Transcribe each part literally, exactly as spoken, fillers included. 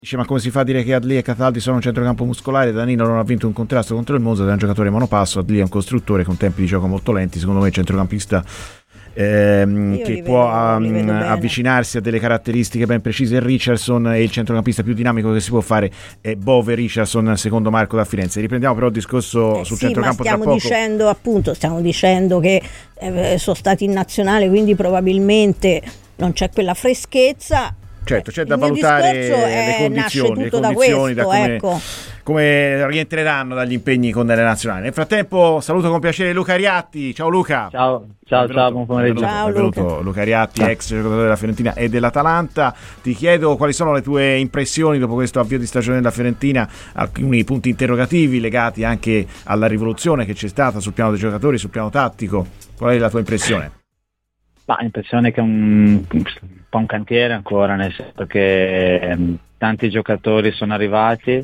Dice, ma come si fa a dire che Adli e Cataldi sono un centrocampo muscolare? Danilo non ha vinto un contrasto contro il Monza, è un giocatore monopasso, Adli è un costruttore con tempi di gioco molto lenti, secondo me è centrocampista ehm, che li può vedo, um, avvicinarsi a delle caratteristiche ben precise. Richardson è il centrocampista più dinamico che si può fare, è Bove Richardson secondo Marco da Firenze. Riprendiamo però il discorso eh sul sì, centrocampo ma stiamo tra poco. dicendo appunto stiamo dicendo che eh, sono stati in nazionale, quindi probabilmente non c'è quella freschezza. Certo, c'è da Il mio valutare discorso le è, condizioni, nasce le tutto da condizioni, da questo, come, ecco. come rientreranno dagli impegni con le nazionali. Nel frattempo saluto con piacere Luca Ariatti. Ciao Luca. Ciao, ciao, benvenuto, ciao, buon pomeriggio. Benvenuto, Ciao, benvenuto Luca. Luca Ariatti, ex giocatore della Fiorentina e dell'Atalanta. Ti chiedo quali sono le tue impressioni dopo questo avvio di stagione della Fiorentina, alcuni punti interrogativi legati anche alla rivoluzione che c'è stata sul piano dei giocatori, sul piano tattico. Qual è la tua impressione? Ma l'impressione è che è un, un po' un cantiere ancora, nel senso che ehm, tanti giocatori sono arrivati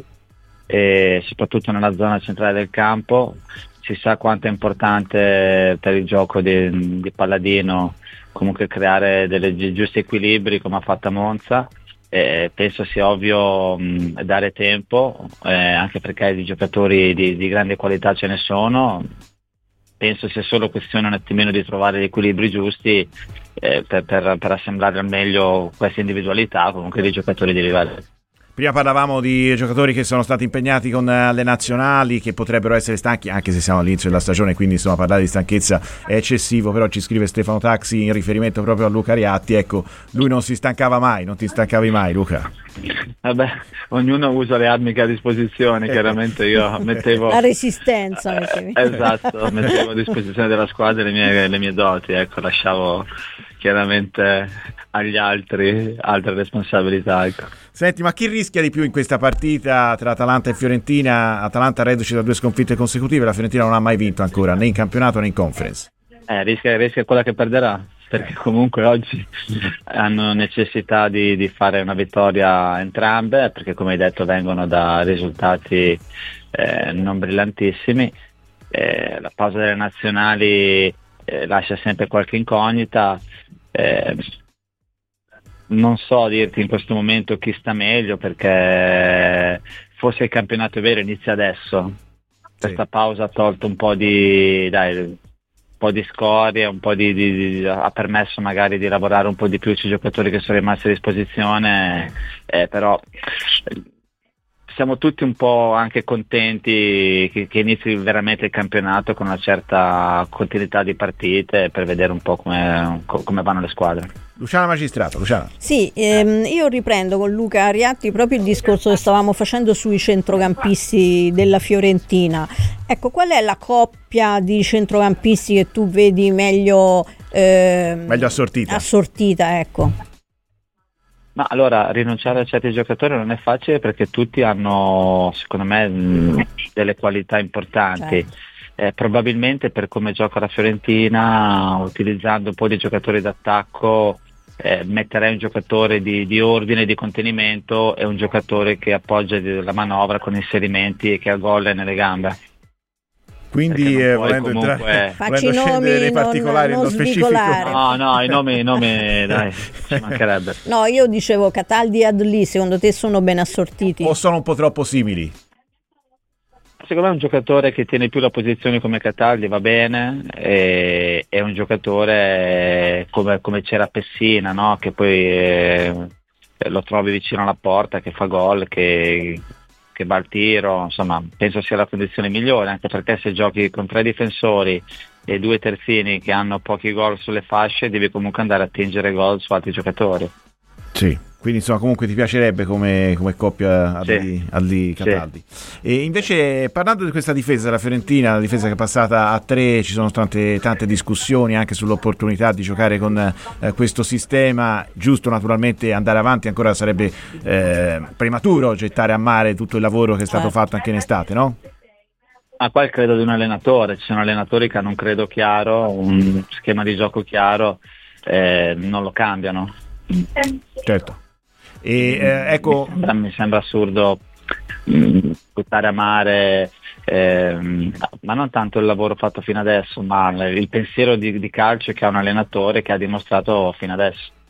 e soprattutto nella zona centrale del campo. Si sa quanto è importante per il gioco di, di Palladino comunque creare dei giusti equilibri come ha fatto a Monza. Eh, penso sia ovvio mh, dare tempo, eh, anche perché di giocatori di, di grande qualità ce ne sono. Penso sia solo questione un attimino di trovare gli equilibri giusti eh, per, per, per assemblare al meglio queste individualità comunque dei giocatori di livello. Prima parlavamo di giocatori che sono stati impegnati con le nazionali, che potrebbero essere stanchi, anche se siamo all'inizio della stagione, quindi insomma parlare di stanchezza è eccessivo, però ci scrive Stefano Taxi in riferimento proprio a Luca Ariatti. Ecco, lui non si stancava mai, non ti stancavi mai, Luca? Vabbè, ognuno usa le armi che ha a disposizione, chiaramente io mettevo... La resistenza. Eh, esatto, mettevo a disposizione della squadra le mie, le mie doti, ecco, lasciavo chiaramente agli altri altre responsabilità, ecco. Senti, ma chi rischia di più in questa partita tra Atalanta e Fiorentina? Atalanta reduce da due sconfitte consecutive, la Fiorentina non ha mai vinto ancora, né in campionato né in conference. Eh, rischia, rischia quella che perderà, perché comunque oggi hanno necessità di, di fare una vittoria entrambe, perché come hai detto vengono da risultati eh, non brillantissimi. Eh, la pausa delle nazionali eh, lascia sempre qualche incognita. Eh, non so dirti in questo momento chi sta meglio, perché forse il campionato vero inizia adesso. Questa sì. Pausa ha tolto un po' di dai, un po' di scorie, un po' di, di, di ha permesso magari di lavorare un po' di più sui giocatori che sono rimasti a disposizione, eh, però siamo tutti un po' anche contenti che, che inizi veramente il campionato con una certa continuità di partite, per vedere un po' come, come vanno le squadre. Luciana Magistrato, Luciana. Sì, ehm, io riprendo con Luca Ariatti proprio il discorso che stavamo facendo sui centrocampisti della Fiorentina. Ecco, qual è la coppia di centrocampisti che tu vedi meglio, ehm, meglio assortita? Assortita, ecco. Ma allora, rinunciare a certi giocatori non è facile, perché tutti hanno, secondo me, mh, delle qualità importanti. Certo. Eh, probabilmente per come gioca la Fiorentina, utilizzando un po' di giocatori d'attacco, eh, metterei un giocatore di, di ordine e di contenimento e un giocatore che appoggia la manovra con inserimenti e che ha gol nelle gambe. Quindi eh, volendo, comunque... entrare, Facci volendo scendere nei particolari, non, non nello specifico. No, no, i nomi, i nomi dai, ci mancherebbe. No, io dicevo Cataldi e Adli, secondo te sono ben assortiti? O sono un po' troppo simili? Secondo me è un giocatore che tiene più la posizione come Cataldi, va bene, e, è un giocatore come, come c'era Pessina, no? Che poi eh, lo trovi vicino alla porta, che fa gol, che, che va al tiro, insomma penso sia la condizione migliore, anche perché se giochi con tre difensori e due terzini che hanno pochi gol sulle fasce, devi comunque andare a tingere gol su altri giocatori. Sì. Quindi insomma comunque ti piacerebbe come, come coppia Adli, sì. Adli Cataldi. Sì. E invece parlando di questa difesa della Fiorentina, la difesa che è passata a tre, ci sono tante, tante discussioni anche sull'opportunità di giocare con eh, questo sistema. Giusto naturalmente andare avanti, ancora sarebbe eh, prematuro gettare a mare tutto il lavoro che è stato fatto anche in estate, no? Ma qua credo di un allenatore, ci sono allenatori che hanno un credo chiaro, un schema di gioco chiaro, eh, non lo cambiano. Certo. E, eh, ecco, mi, sembra, mi sembra assurdo buttare a mare, eh, ma non tanto il lavoro fatto fino adesso, ma il pensiero di, di calcio che ha un allenatore che ha dimostrato fino adesso.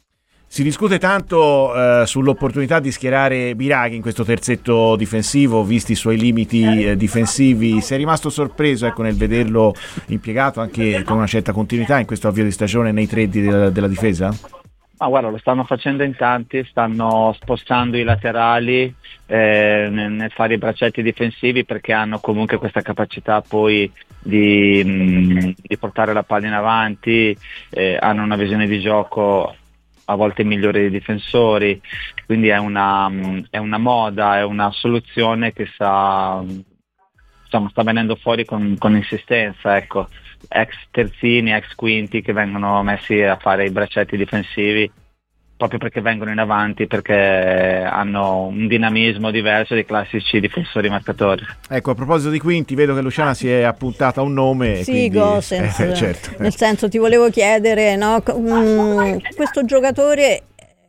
Si discute tanto eh, sull'opportunità di schierare Biraghi in questo terzetto difensivo, visti i suoi limiti eh, difensivi. Sei rimasto sorpreso, ecco, nel vederlo impiegato anche con una certa continuità in questo avvio di stagione nei tre della, della difesa? Ma guarda, lo stanno facendo in tanti, stanno spostando i laterali eh, nel, nel fare i braccetti difensivi, perché hanno comunque questa capacità poi di, mh, di portare la palla in avanti, eh, hanno una visione di gioco a volte migliore dei difensori, quindi è una, è una moda, è una soluzione che sta, insomma, sta venendo fuori con, con insistenza, ecco. Ex terzini, ex quinti che vengono messi a fare i braccetti difensivi proprio perché vengono in avanti, perché hanno un dinamismo diverso dei classici difensori marcatori. Ecco, a proposito di quinti, vedo che Luciana si è appuntata un nome. Sì, quindi... Gosens, eh, certo. Nel senso, ti volevo chiedere, no? um, questo giocatore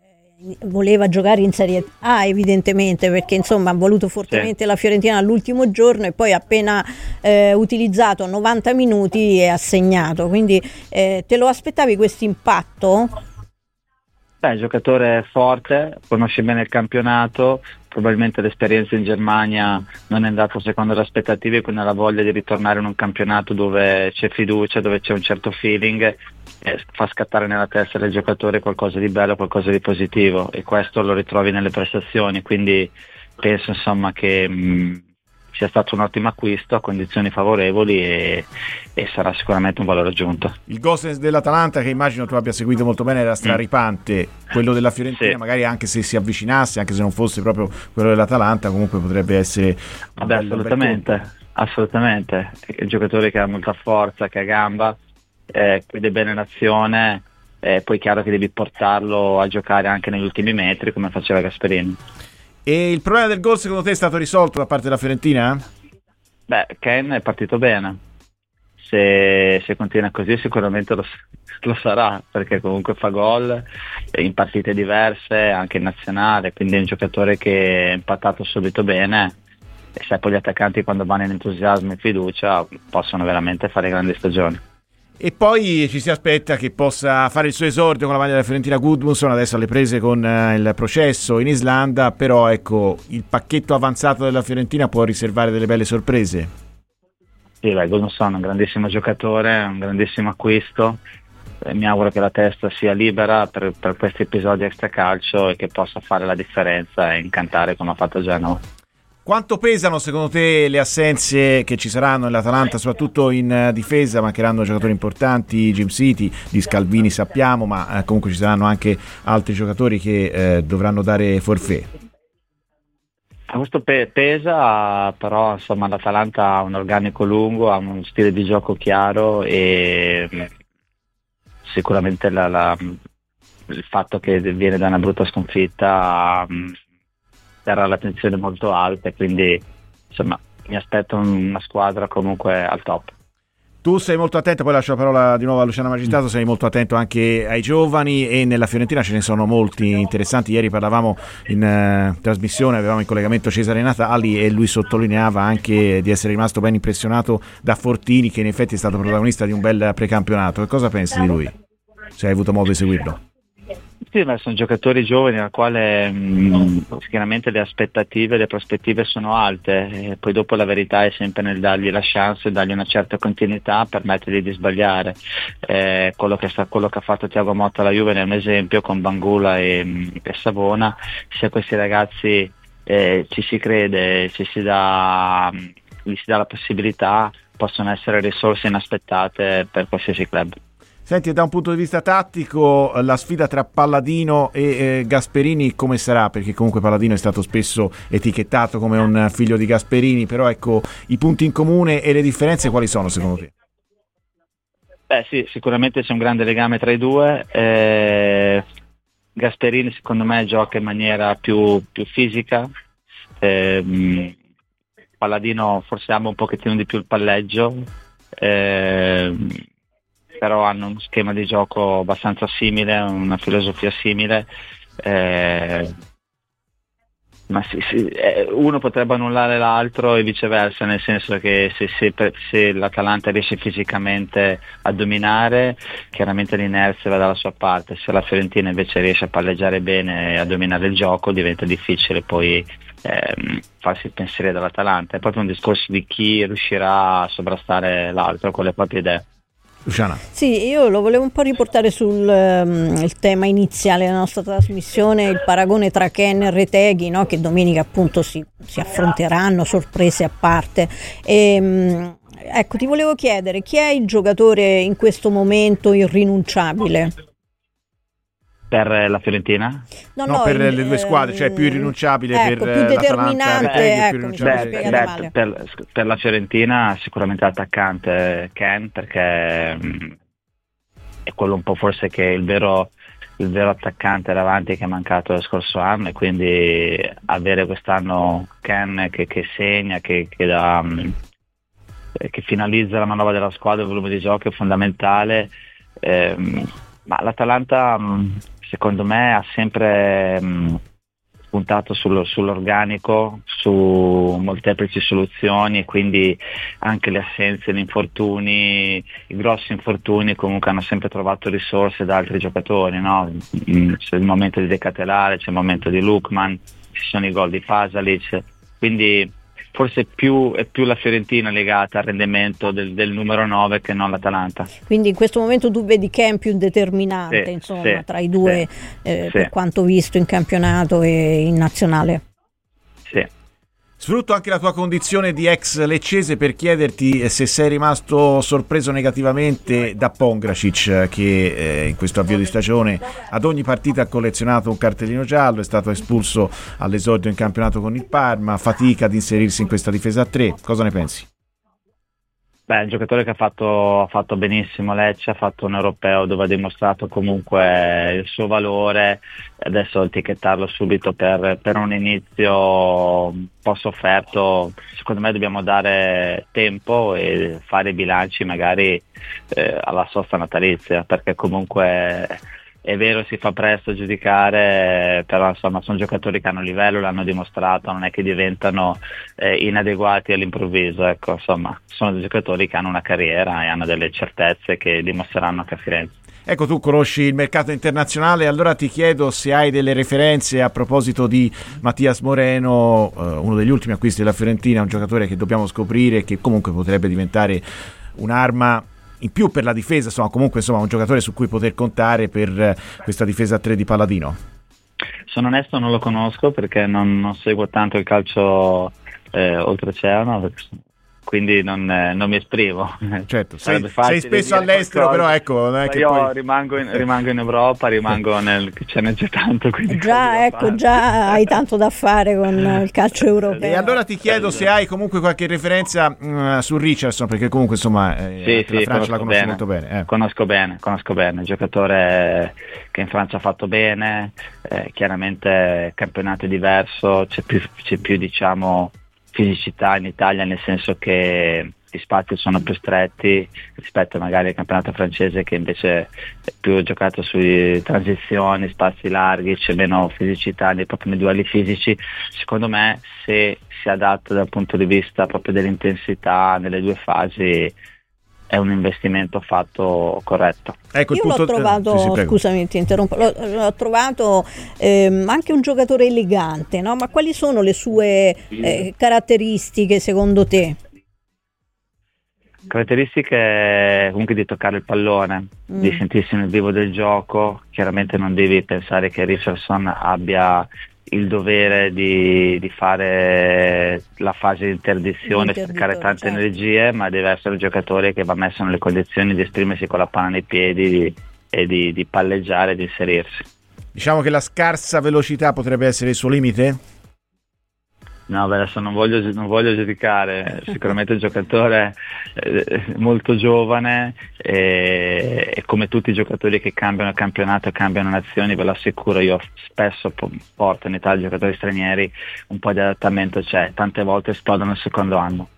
voleva giocare in Serie A evidentemente, perché insomma ha voluto fortemente sì. la Fiorentina all'ultimo giorno, e poi appena eh, utilizzato novanta minuti è assegnato, quindi eh, te lo aspettavi questo impatto? Beh, giocatore forte, conosce bene il campionato, probabilmente l'esperienza in Germania non è andata secondo le aspettative, quindi ha la voglia di ritornare in un campionato dove c'è fiducia, dove c'è un certo feeling, e fa scattare nella testa del giocatore qualcosa di bello, qualcosa di positivo, e questo lo ritrovi nelle prestazioni, quindi penso insomma che mh, sia stato un ottimo acquisto a condizioni favorevoli e, e sarà sicuramente un valore aggiunto. Il Gosens dell'Atalanta, che immagino tu abbia seguito molto bene, era straripante. Mm. Quello della Fiorentina, sì. magari anche se si avvicinasse, anche se non fosse proprio quello dell'Atalanta, comunque potrebbe essere Vabbè, assolutamente, assolutamente. È un giocatore che ha molta forza, che ha gamba, eh, vede bene l'azione, eh, poi è chiaro che devi portarlo a giocare anche negli ultimi metri come faceva Gasperini. E il problema del gol secondo te è stato risolto da parte della Fiorentina? Beh, Ken è partito bene, se, se continua così sicuramente lo, lo sarà, perché comunque fa gol in partite diverse, anche in nazionale, quindi è un giocatore che è impatato subito bene, e sai, poi gli attaccanti quando vanno in entusiasmo e fiducia possono veramente fare grandi stagioni. E poi ci si aspetta che possa fare il suo esordio con la maglia della Fiorentina Gudmundsson, adesso alle prese con uh, il processo in Islanda, però ecco, il pacchetto avanzato della Fiorentina può riservare delle belle sorprese. Sì, beh, Gudmundsson è un grandissimo giocatore, un grandissimo acquisto, e mi auguro che la testa sia libera per, per questi episodi extracalcio e che possa fare la differenza e incantare come ha fatto Genova. Quanto pesano secondo te le assenze che ci saranno nell'Atalanta, soprattutto in difesa? Mancheranno giocatori importanti, Jim City, di Scalvini sappiamo, ma eh, comunque ci saranno anche altri giocatori che eh, dovranno dare forfait. Questo pe- pesa, però insomma l'Atalanta ha un organico lungo, ha uno stile di gioco chiaro, e sicuramente la, la, il fatto che viene da una brutta sconfitta um, terrà l'attenzione molto alta, quindi insomma mi aspetto una squadra comunque al top. Tu sei molto attento, poi lascio la parola di nuovo a Luciano Magistrato, sei molto attento anche ai giovani, e nella Fiorentina ce ne sono molti interessanti. Ieri parlavamo in eh, trasmissione, avevamo in collegamento Cesare Natali, e lui sottolineava anche di essere rimasto ben impressionato da Fortini, che in effetti è stato protagonista di un bel precampionato. Che cosa pensi di lui, se hai avuto modo di seguirlo? Sì, ma sono giocatori giovani al quale mh, sicuramente le aspettative, le prospettive sono alte, e poi dopo la verità è sempre nel dargli la chance, dargli una certa continuità, permettergli di sbagliare. Eh, quello, che sta, quello che ha fatto Thiago Motta alla Juve è un esempio, con Bangula e, e Savona. Se a questi ragazzi eh, ci si crede, ci si dà, gli si dà la possibilità, possono essere risorse inaspettate per qualsiasi club. Senti, da un punto di vista tattico, la sfida tra Palladino e eh, Gasperini come sarà? Perché comunque Palladino è stato spesso etichettato come un figlio di Gasperini, però ecco, i punti in comune e le differenze quali sono secondo te? Beh sì, sicuramente c'è un grande legame tra i due. Eh, Gasperini secondo me gioca in maniera più, più fisica, eh, Palladino forse ama un pochettino di più il palleggio, eh, però hanno uno schema di gioco abbastanza simile, una filosofia simile, eh, Ma sì, sì, eh, uno potrebbe annullare l'altro e viceversa, nel senso che se, se, se l'Atalanta riesce fisicamente a dominare, chiaramente l'inerzia va dalla sua parte. Se la Fiorentina invece riesce a palleggiare bene e a dominare il gioco, diventa difficile poi ehm, farsi pensare dall'Atalanta. È proprio un discorso di chi riuscirà a sovrastare l'altro con le proprie idee. Luciana. Sì, io lo volevo un po' riportare sul um, il tema iniziale della nostra trasmissione, il paragone tra Ken e Retegui, no? Che domenica appunto si, si affronteranno, sorprese a parte. E, um, ecco, ti volevo chiedere, chi è il giocatore in questo momento irrinunciabile? Per la Fiorentina? No, no, no per il, le due squadre, cioè più irrinunciabile ecco, per più l'Atalanta, determinante, Retegui, ecco, più mi irrinunciabile sono per- spiegata Beh, male. per, per la Fiorentina sicuramente l'attaccante Ken, perché mh, è quello un po' forse che è il vero, il vero attaccante davanti che è mancato lo scorso anno, e quindi avere quest'anno Ken che, che segna, che, che, dà, mh, che finalizza la manovra della squadra, il volume di gioco è fondamentale. Ehm, ma l'Atalanta mh, secondo me ha sempre mh, puntato sullo- sull'organico, su molteplici soluzioni, e quindi anche le assenze, gli infortuni, i grossi infortuni comunque hanno sempre trovato risorse da altri giocatori, no? Mm, C'è il momento di De Catelare, c'è il momento di Lukman, ci sono i gol di Pasalic, quindi forse più, è più la Fiorentina legata al rendimento del, del numero nove che non l'Atalanta. Quindi in questo momento tu vedi Ken più determinante, Sì, insomma, sì, tra i due, sì, eh, sì. per quanto visto in campionato e in nazionale. Sì. Sfrutto anche la tua condizione di ex leccese per chiederti se sei rimasto sorpreso negativamente da Pongracic, che eh, in questo avvio di stagione ad ogni partita ha collezionato un cartellino giallo, è stato espulso all'esordio in campionato con il Parma, fatica ad inserirsi in questa difesa a tre. Cosa ne pensi? Beh, è un giocatore che ha fatto, ha fatto benissimo Lecce, ha fatto un europeo dove ha dimostrato comunque il suo valore. Adesso etichettarlo subito per, per un inizio un po' sofferto, secondo me dobbiamo dare tempo e fare i bilanci magari eh, alla sosta natalizia, perché comunque è vero, si fa presto a giudicare, però insomma sono giocatori che hanno livello, l'hanno dimostrato, non è che diventano eh, inadeguati all'improvviso, ecco, insomma sono dei giocatori che hanno una carriera e hanno delle certezze che dimostreranno anche a Firenze. Ecco, tu conosci il mercato internazionale, allora ti chiedo se hai delle referenze a proposito di Mattias Moreno, eh, uno degli ultimi acquisti della Fiorentina, un giocatore che dobbiamo scoprire e che comunque potrebbe diventare un'arma in più per la difesa, insomma comunque insomma un giocatore su cui poter contare per questa difesa a tre di Palladino. Sono onesto, non lo conosco perché non, non seguo tanto il calcio eh, oltreoceano, quindi non, eh, non mi esprimo. Certo, sei, sei spesso all'estero, però ecco, non è che io poi... rimango, in, rimango in Europa, rimango nel ce n'è già tanto, quindi Già, ecco, già hai tanto da fare con il calcio europeo. E allora ti chiedo se hai comunque qualche referenza mh, su Richardson, perché comunque insomma eh, sì, la sì, Francia la conosci bene. molto bene. Eh. Conosco bene, conosco bene, giocatore che in Francia ha fatto bene, eh, chiaramente il campionato è diverso, c'è più, c'è più diciamo fisicità in Italia, nel senso che gli spazi sono più stretti rispetto magari al campionato francese, che invece è più giocato sulle transizioni, spazi larghi, c'è meno fisicità nei propri nei duelli fisici. Secondo me se si adatta dal punto di vista proprio dell'intensità nelle due fasi è un investimento fatto corretto. Ecco, il Io punto... l'ho trovato, eh, sì, sì, scusami ti interrompo, l'ho, l'ho trovato ehm, anche un giocatore elegante, no? Ma quali sono le sue eh, caratteristiche secondo te? Caratteristiche comunque di toccare il pallone, Mm. di sentirsi nel vivo del gioco. Chiaramente non devi pensare che Richardson abbia il dovere di, di fare la fase di interdizione, sprecare tante certo. energie, ma deve essere un giocatore che va messo nelle condizioni di esprimersi con la palla nei piedi di, e di, di palleggiare e di inserirsi. Diciamo che la scarsa velocità potrebbe essere il suo limite? No, beh, adesso non voglio, non voglio giudicare, sicuramente un giocatore eh, molto giovane e, e come tutti i giocatori che cambiano campionato e cambiano nazioni, ve lo assicuro, io spesso porto in Italia giocatori stranieri, un po' di adattamento c'è, tante volte esplodono il secondo anno.